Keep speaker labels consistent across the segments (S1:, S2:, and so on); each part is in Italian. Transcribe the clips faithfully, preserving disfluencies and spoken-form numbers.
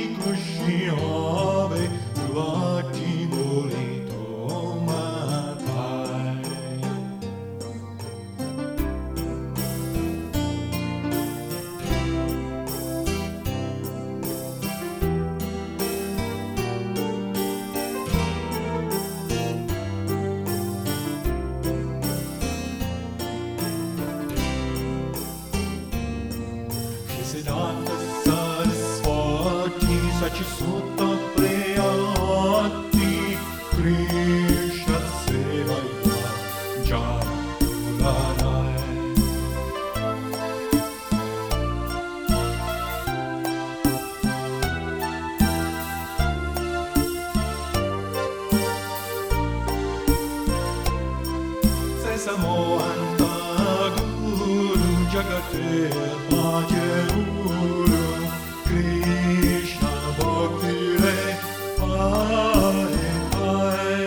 S1: kushiove vati bolito matai. Siddhanta Saraswati Sachisutta Priyati Krishna Sevaya Jatulanai. Sesa Mohanta Guru Jagate Bhajaru Krishna Bhakti Re Hare Hare.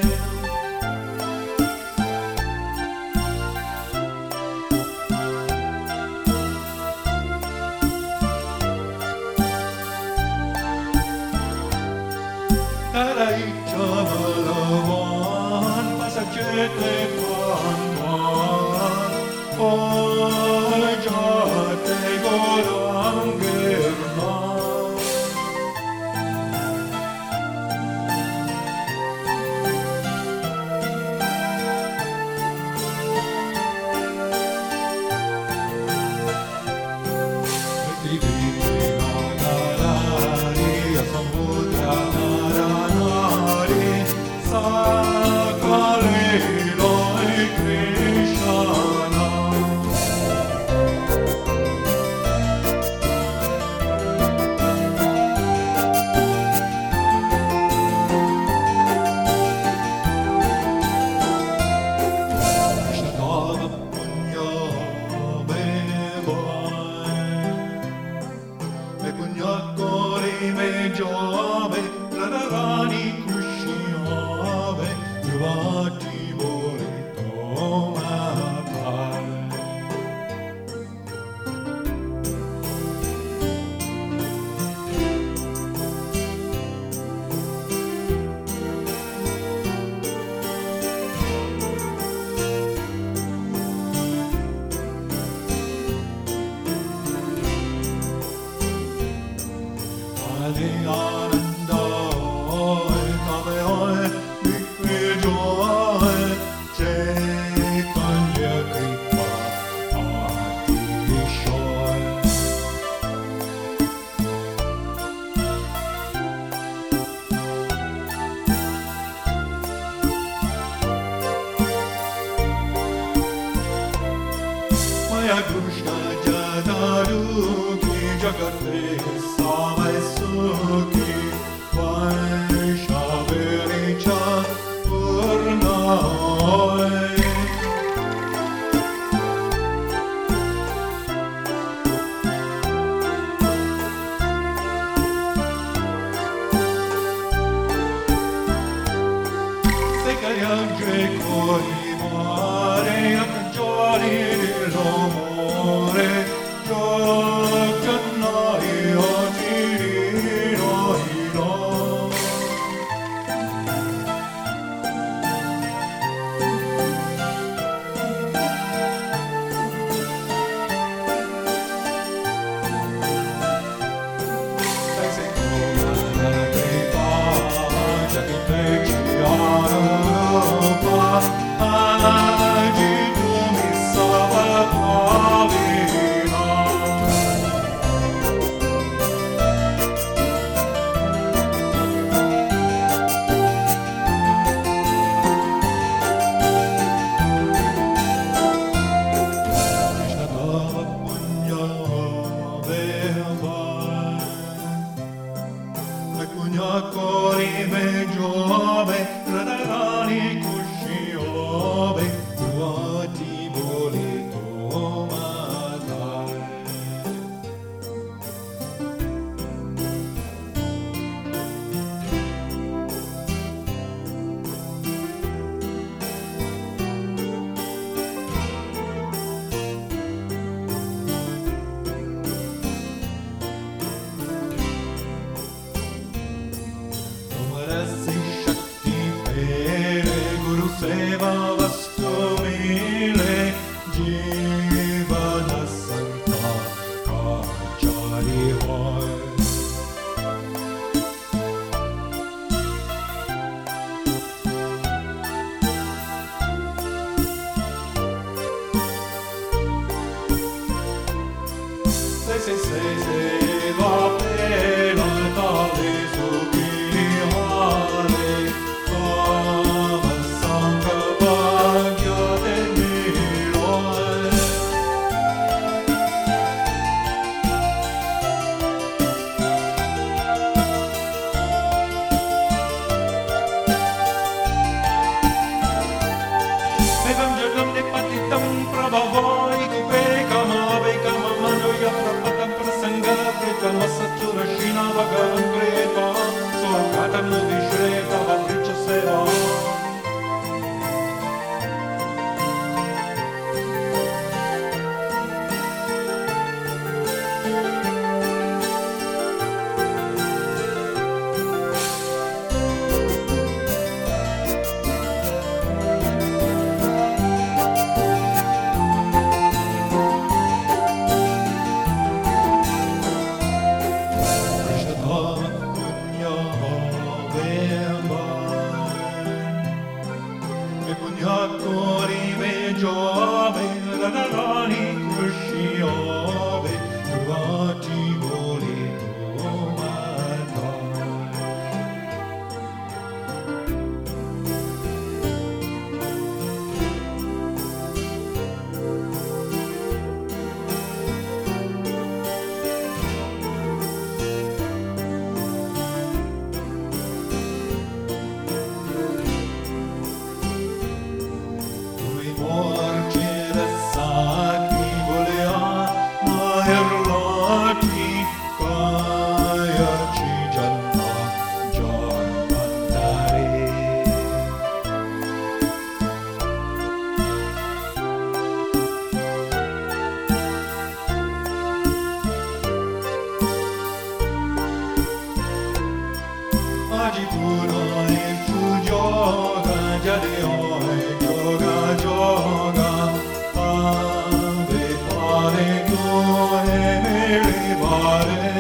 S1: Tarai Chavalavan Pasachete Kanvan Oi Jate Gorangirna. Jove, Radharani Kushiove, Yuvati Bolito Matai. Ananda, Kame Hoy, Vikri Joy, Chaitanya Kripa, Ati Shoy. Maya Krishna Jadaru Ki Jagate Samai Sukhi Vaishaviricha Purnai. Sekaryaje koi mare akjali romore Jagannai Ajiro Hiro. Sai Kona Kripa Jagate Chiyarupa Ajitu Misavakavina. Kori me Jove, Radharani Kushiove, Vati Bolito Matai. voleva vastumile jivana santa kachari hoy. Se se se se va pela tale sukihare Ava sangha bhagya de miloy. Evam jagam ne patitam prabhavai kupe kama vekama manoya prapatam prasanga pritama satura shina bhagavan kreta sorgatam nudishreta vavricha seva. Punyakori me jove, radharani kushiove, duvati volito matai. Morgere sacri volea, maerlati, kaya ci janna, janvantare. Agi puro e tu gioca, jade oi, gioca, gioca, ave pare gloe me levare.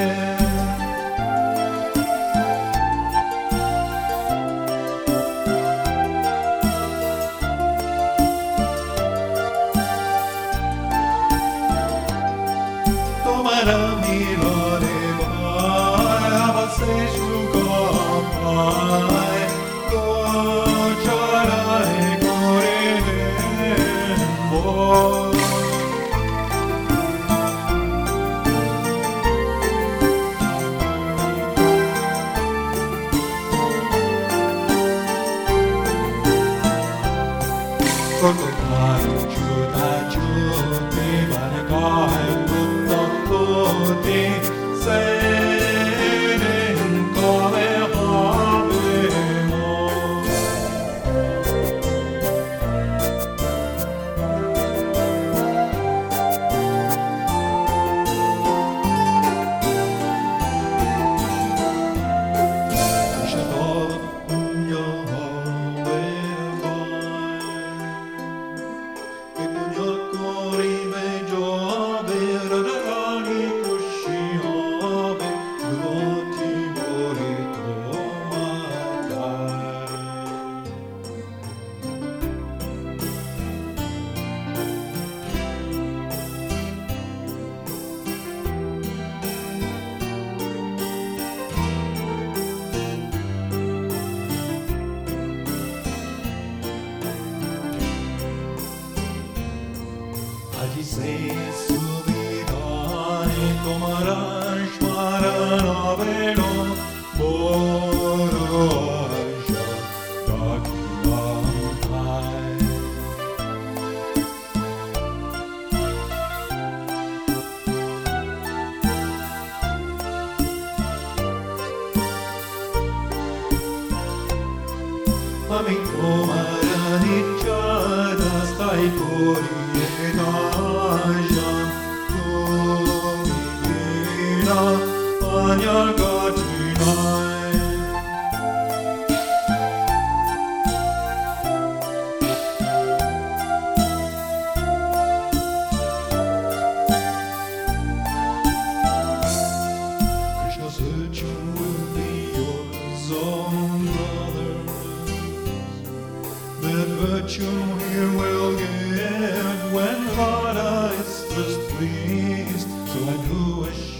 S1: Tomara milore vai, avase shukapai, gocharae korembo. Koko kai chuta chuti vane kai tutta tutti senen come habemo. Shatov punyo Punyakori me jove, radharani kushiove, duvati volito matai. Agi sei subidani tomaran shmaranaveno boro aisha dakinamtai. Amico maranicciata stai fuori ed aja, tu mi vira, agna gatinai. virtue he will give when God is first pleased. So I do wish